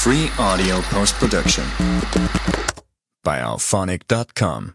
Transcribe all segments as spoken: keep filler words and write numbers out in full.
Free Audio Post-Production bei auphonic Punkt com.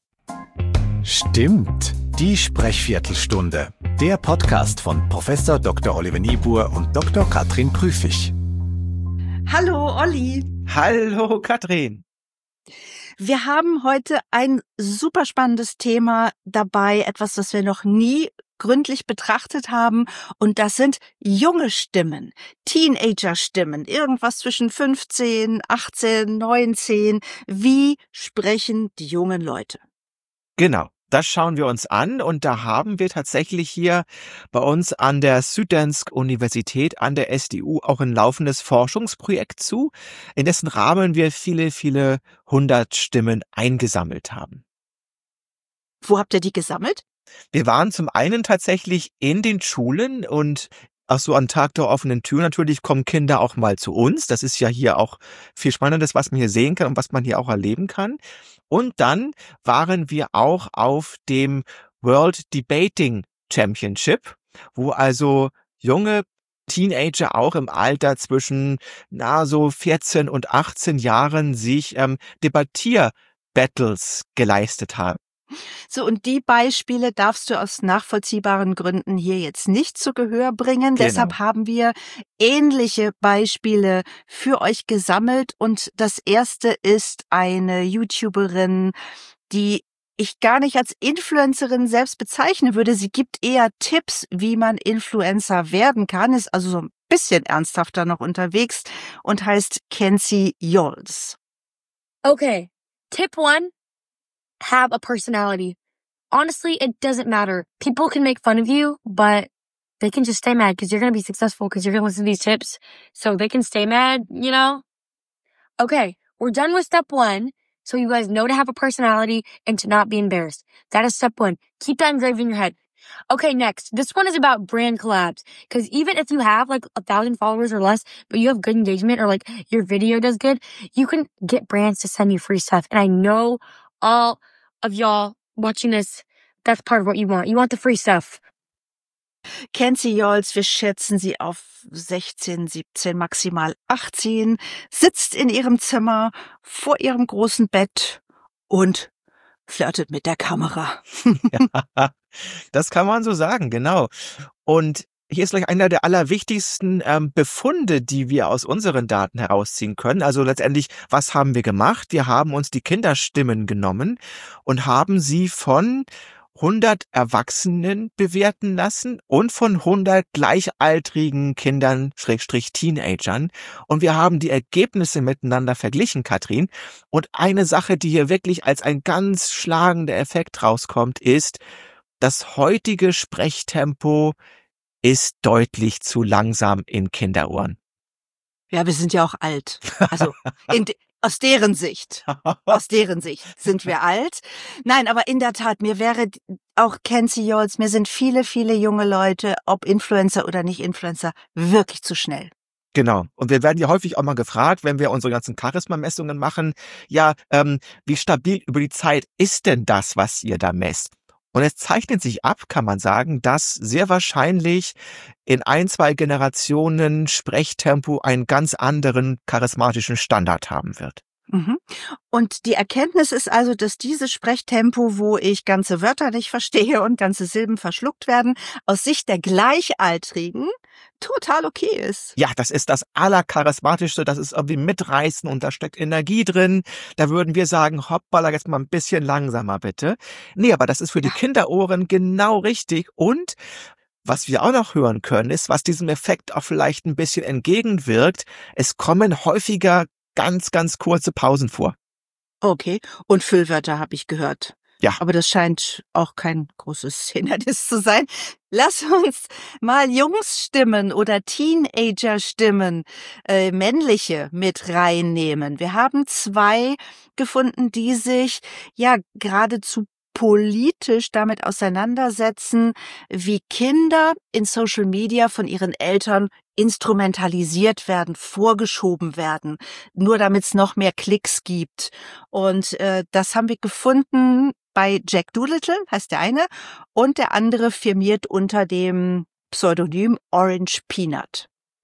Stimmt, die Sprechviertelstunde. Der Podcast von Professor Doktor Oliver Niebuhr und Doktor Katrin Prüfig. Hallo Olli. Hallo Katrin. Wir haben heute ein super spannendes Thema dabei, etwas, das wir noch nie gründlich betrachtet haben, und das sind junge Stimmen, Teenager-Stimmen, irgendwas zwischen fünfzehn, achtzehn, neunzehn. Wie sprechen die jungen Leute? Genau, das schauen wir uns an, und da haben wir tatsächlich hier bei uns an der Süddansk Universität, an der S D U, auch ein laufendes Forschungsprojekt zu, in dessen Rahmen wir viele, viele hundert Stimmen eingesammelt haben. Wo habt ihr die gesammelt? Wir waren zum einen tatsächlich in den Schulen, und auch so am Tag der offenen Tür natürlich kommen Kinder auch mal zu uns. Das ist ja hier auch viel Spannendes, was man hier sehen kann und was man hier auch erleben kann. Und dann waren wir auch auf dem World Debating Championship, wo also junge Teenager auch im Alter zwischen na so vierzehn und achtzehn Jahren sich ähm, Debattierbattles geleistet haben. So, und die Beispiele darfst du aus nachvollziehbaren Gründen hier jetzt nicht zu Gehör bringen. Genau. Deshalb haben wir ähnliche Beispiele für euch gesammelt. Und das erste ist eine YouTuberin, die ich gar nicht als Influencerin selbst bezeichnen würde. Sie gibt eher Tipps, wie man Influencer werden kann, ist also so ein bisschen ernsthafter noch unterwegs und heißt Kenzie Yols. Okay, tip one. Have a personality. Honestly, it doesn't matter. People can make fun of you, but they can just stay mad because you're going to be successful because you're going to listen to these tips. So they can stay mad, you know? Okay, we're done with step one. So you guys know to have a personality and to not be embarrassed. That is step one. Keep that engraved in your head. Okay, next. This one is about brand collabs. Because even if you have like a thousand followers or less, but you have good engagement or like your video does good, you can get brands to send you free stuff. And I know all of y'all watching this, that's part of what you want. You want the free stuff. Kenzie Yols, wir schätzen sie auf sechzehn, siebzehn, maximal achtzehn, sitzt in ihrem Zimmer vor ihrem großen Bett und flirtet mit der Kamera. Ja, das kann man so sagen, genau. Und hier ist gleich einer der allerwichtigsten ähm, Befunde, die wir aus unseren Daten herausziehen können. Also letztendlich, was haben wir gemacht? Wir haben uns die Kinderstimmen genommen und haben sie von hundert Erwachsenen bewerten lassen und von hundert gleichaltrigen Kindern, Schrägstrich Teenagern. Und wir haben die Ergebnisse miteinander verglichen, Katrin. Und eine Sache, die hier wirklich als ein ganz schlagender Effekt rauskommt, ist, das heutige Sprechtempo ist deutlich zu langsam in Kinderohren. Ja, wir sind ja auch alt. Also in de- aus deren Sicht, aus deren Sicht sind wir alt. Nein, aber in der Tat, mir wäre auch Kenzie Yols, mir sind viele, viele junge Leute, ob Influencer oder nicht Influencer, wirklich zu schnell. Genau. Und wir werden ja häufig auch mal gefragt, wenn wir unsere ganzen Charisma-Messungen machen, ja, ähm, wie stabil über die Zeit ist denn das, was ihr da messt? Und es zeichnet sich ab, kann man sagen, dass sehr wahrscheinlich in ein, zwei Generationen Sprechtempo einen ganz anderen charismatischen Standard haben wird. Mhm. Und die Erkenntnis ist also, dass dieses Sprechtempo, wo ich ganze Wörter nicht verstehe und ganze Silben verschluckt werden, aus Sicht der Gleichaltrigen total okay ist. Ja, das ist das Allercharismatischste, das ist irgendwie mitreißen und da steckt Energie drin. Da würden wir sagen, hoppala, jetzt mal ein bisschen langsamer bitte. Nee, aber das ist für die Kinderohren genau richtig. Und was wir auch noch hören können, ist, was diesem Effekt auch vielleicht ein bisschen entgegenwirkt. Es kommen häufiger ganz, ganz kurze Pausen vor. Okay, und Füllwörter habe ich gehört. Ja. Aber das scheint auch kein großes Hindernis zu sein. Lass uns mal Jungsstimmen oder Teenager-Stimmen, äh, männliche, mit reinnehmen. Wir haben zwei gefunden, die sich ja geradezu politisch damit auseinandersetzen, wie Kinder in Social Media von ihren Eltern instrumentalisiert werden, vorgeschoben werden, nur damit es noch mehr Klicks gibt. Und äh, das haben wir gefunden bei Jack Doolittle, heißt der eine, und der andere firmiert unter dem Pseudonym Orange Peanut.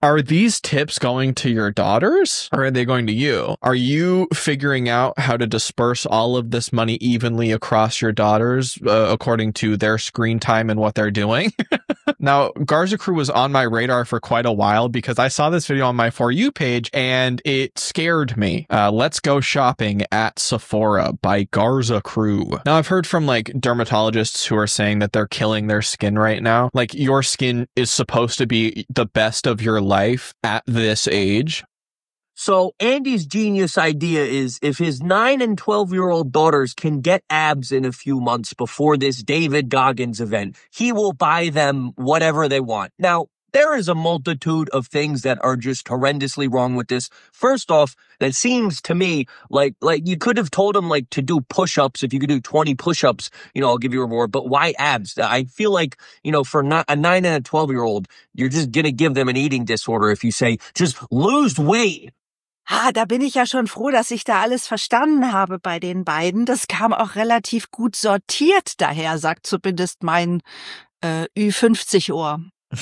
Are these tips going to your daughters or are they going to you? Are you figuring out how to disperse all of this money evenly across your daughters uh, according to their screen time and what they're doing? Now, Garza Crew was on my radar for quite a while because I saw this video on my For You page and it scared me. Uh, Let's Go Shopping at Sephora by Garza Crew. Now, I've heard from like dermatologists who are saying that they're killing their skin right now. Like your skin is supposed to be the best of your life at this age. So Andy's genius idea is if his nine and twelve-year-old daughters can get abs in a few months before this David Goggins event, he will buy them whatever they want. Now, there is a multitude of things that are just horrendously wrong with this. First off, that seems to me like like you could have told him like to do push-ups. If you could do twenty push-ups, you know, I'll give you a reward. But why abs? I feel like, you know, for not a nine and a twelve-year-old, you're just going to give them an eating disorder if you say, just lose weight. Ah, da bin ich ja schon froh, dass ich da alles verstanden habe bei den beiden. Das kam auch relativ gut sortiert daher, sagt zumindest mein äh, Ü fünfzig Ohr.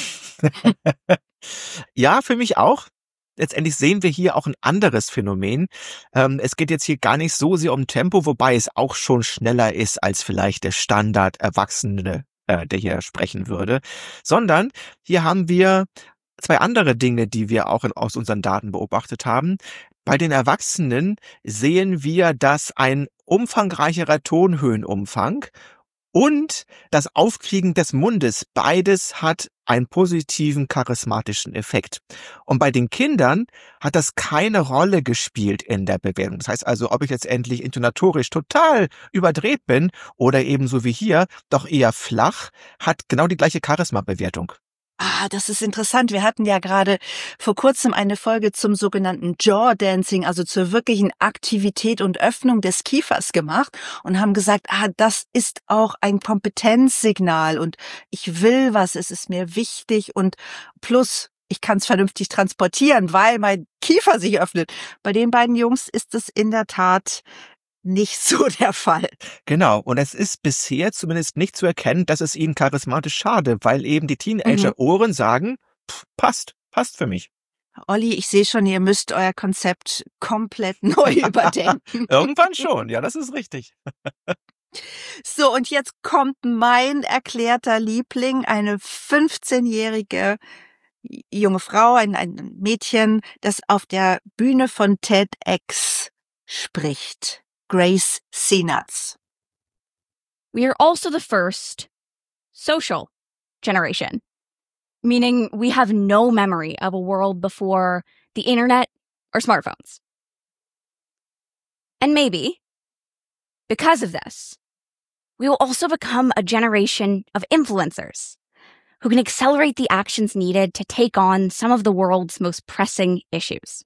Ja, für mich auch. Letztendlich sehen wir hier auch ein anderes Phänomen. Ähm, es geht jetzt hier gar nicht so sehr um Tempo, wobei es auch schon schneller ist als vielleicht der Standard-Erwachsene, äh, der hier sprechen würde, sondern hier haben wir zwei andere Dinge, die wir auch in, aus unseren Daten beobachtet haben. Bei den Erwachsenen sehen wir, dass ein umfangreicherer Tonhöhenumfang und das Aufkriegen des Mundes, beides hat einen positiven charismatischen Effekt. Und bei den Kindern hat das keine Rolle gespielt in der Bewertung. Das heißt also, ob ich letztendlich intonatorisch total überdreht bin oder ebenso wie hier doch eher flach, hat genau die gleiche Charisma-Bewertung. Ah, das ist interessant. Wir hatten ja gerade vor kurzem eine Folge zum sogenannten Jaw Dancing, also zur wirklichen Aktivität und Öffnung des Kiefers gemacht und haben gesagt, ah, das ist auch ein Kompetenzsignal und ich will was, es ist mir wichtig und plus ich kann es vernünftig transportieren, weil mein Kiefer sich öffnet. Bei den beiden Jungs ist es in der Tat nicht so der Fall. Genau, und es ist bisher zumindest nicht zu erkennen, dass es ihnen charismatisch schade, weil eben die Teenager-Ohren mhm. sagen, pff, passt, passt für mich. Olli, ich sehe schon, ihr müsst euer Konzept komplett neu überdenken. Irgendwann schon, ja, das ist richtig. So, und jetzt kommt mein erklärter Liebling, eine fünfzehnjährige junge Frau, ein, ein Mädchen, das auf der Bühne von TEDx spricht. Grace Senath. We are also the first social generation, meaning we have no memory of a world before the internet or smartphones. And maybe, because of this, we will also become a generation of influencers who can accelerate the actions needed to take on some of the world's most pressing issues.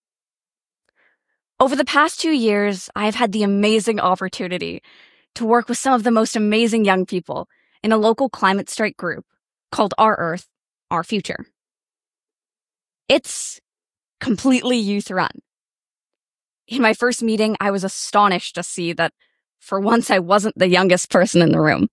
Over the past two years, I have had the amazing opportunity to work with some of the most amazing young people in a local climate strike group called Our Earth, Our Future. It's completely youth run. In my first meeting, I was astonished to see that for once I wasn't the youngest person in the room.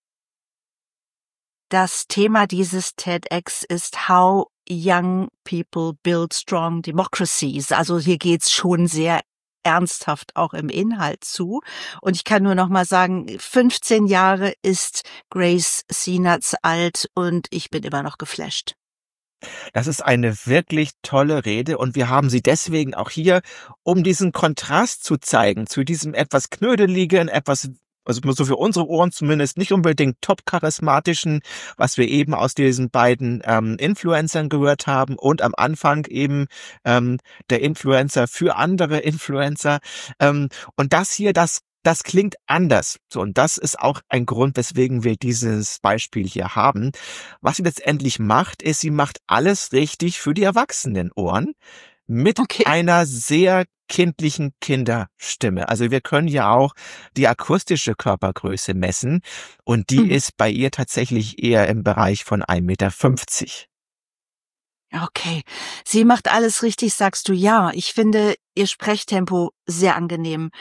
Das Thema dieses TEDx ist How Young People Build Strong Democracies. Also hier geht's schon sehr ernsthaft auch im Inhalt zu. Und ich kann nur noch mal sagen, fünfzehn Jahre ist Grace Senath alt und ich bin immer noch geflasht. Das ist eine wirklich tolle Rede und wir haben sie deswegen auch hier, um diesen Kontrast zu zeigen zu diesem etwas knödeligen, etwas, also so für unsere Ohren zumindest, nicht unbedingt top charismatischen, was wir eben aus diesen beiden ähm, Influencern gehört haben und am Anfang eben ähm, der Influencer für andere Influencer. Ähm, und das hier, das Das klingt anders. So, und das ist auch ein Grund, weswegen wir dieses Beispiel hier haben. Was sie letztendlich macht, ist, sie macht alles richtig für die Erwachsenenohren mit okay. einer sehr kindlichen Kinderstimme. Also wir können ja auch die akustische Körpergröße messen und die mhm. ist bei ihr tatsächlich eher im Bereich von ein Meter fünfzig. Okay, sie macht alles richtig, sagst du. Ja, ich finde ihr Sprechtempo sehr angenehm.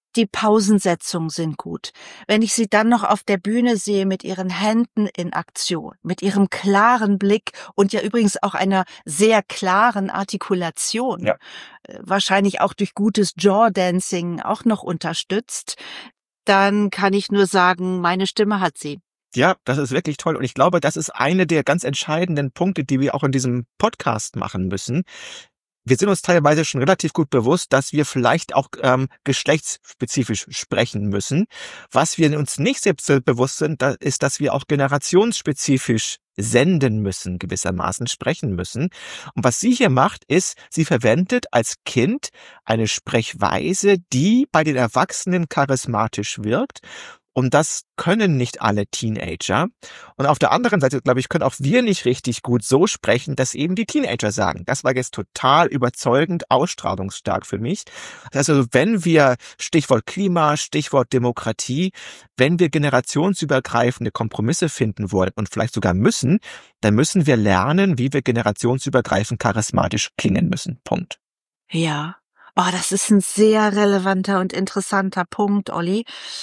Die Pausensetzungen sind gut. Wenn ich sie dann noch auf der Bühne sehe mit ihren Händen in Aktion, mit ihrem klaren Blick und ja übrigens auch einer sehr klaren Artikulation, Ja. wahrscheinlich auch durch gutes Jaw-Dancing auch noch unterstützt, dann kann ich nur sagen, meine Stimme hat sie. Ja, das ist wirklich toll. Und ich glaube, das ist eine der ganz entscheidenden Punkte, die wir auch in diesem Podcast machen müssen. Wir sind uns teilweise schon relativ gut bewusst, dass wir vielleicht auch ähm, geschlechtsspezifisch sprechen müssen. Was wir uns nicht sehr bewusst sind, da ist, dass wir auch generationsspezifisch senden müssen, gewissermaßen sprechen müssen. Und was sie hier macht, ist, sie verwendet als Kind eine Sprechweise, die bei den Erwachsenen charismatisch wirkt. Und das können nicht alle Teenager. Und auf der anderen Seite, glaube ich, können auch wir nicht richtig gut so sprechen, dass eben die Teenager sagen. Das war jetzt total überzeugend, ausstrahlungsstark für mich. Also wenn wir, Stichwort Klima, Stichwort Demokratie, wenn wir generationsübergreifende Kompromisse finden wollen und vielleicht sogar müssen, dann müssen wir lernen, wie wir generationsübergreifend charismatisch klingen müssen. Punkt. Ja, oh, das ist ein sehr relevanter und interessanter Punkt, Olli.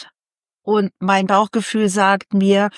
Und mein Bauchgefühl sagt mir,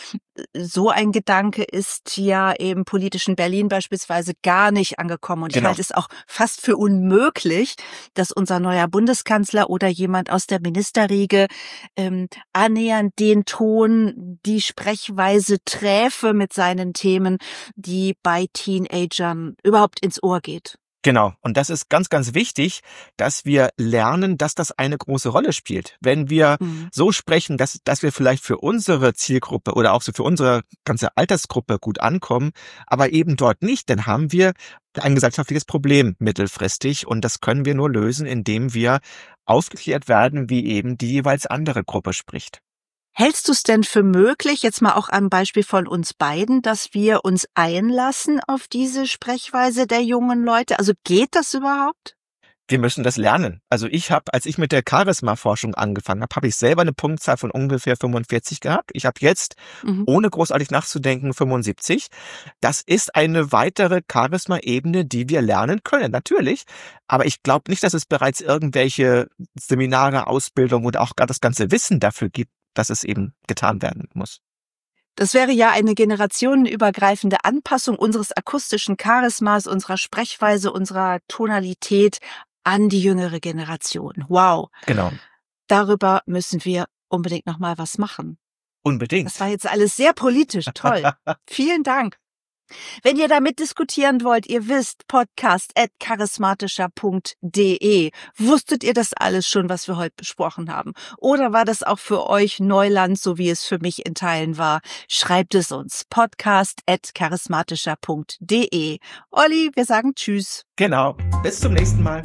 so ein Gedanke ist ja im politischen Berlin beispielsweise gar nicht angekommen. Und Genau. ich halte es auch fast für unmöglich, dass unser neuer Bundeskanzler oder jemand aus der Ministerriege ähm, annähernd den Ton, die Sprechweise träfe mit seinen Themen, die bei Teenagern überhaupt ins Ohr geht. Genau. Und das ist ganz, ganz wichtig, dass wir lernen, dass das eine große Rolle spielt. Wenn wir Mhm. so sprechen, dass, dass wir vielleicht für unsere Zielgruppe oder auch so für unsere ganze Altersgruppe gut ankommen, aber eben dort nicht, dann haben wir ein gesellschaftliches Problem mittelfristig. Und das können wir nur lösen, indem wir aufgeklärt werden, wie eben die jeweils andere Gruppe spricht. Hältst du es denn für möglich, jetzt mal auch am Beispiel von uns beiden, dass wir uns einlassen auf diese Sprechweise der jungen Leute? Also geht das überhaupt? Wir müssen das lernen. Also ich habe, als ich mit der Charisma-Forschung angefangen habe, habe ich selber eine Punktzahl von ungefähr fünfundvierzig gehabt. Ich habe jetzt, Mhm. ohne großartig nachzudenken, fünfundsiebzig. Das ist eine weitere Charisma-Ebene, die wir lernen können, natürlich. Aber ich glaube nicht, dass es bereits irgendwelche Seminare, Ausbildung oder auch gar das ganze Wissen dafür gibt, dass es eben getan werden muss. Das wäre ja eine generationenübergreifende Anpassung unseres akustischen Charismas, unserer Sprechweise, unserer Tonalität an die jüngere Generation. Wow. Genau. Darüber müssen wir unbedingt noch mal was machen. Unbedingt. Das war jetzt alles sehr politisch. Toll. Vielen Dank. Wenn ihr da mitdiskutieren wollt, ihr wisst, podcast at charismatischer punkt de. Wusstet ihr das alles schon, was wir heute besprochen haben? Oder war das auch für euch Neuland, so wie es für mich in Teilen war? Schreibt es uns. podcast at charismatischer punkt de. Olli, wir sagen Tschüss. Genau. Bis zum nächsten Mal.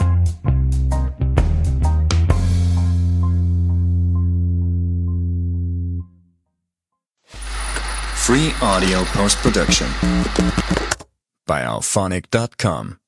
Free audio post-production by alphonic dot com.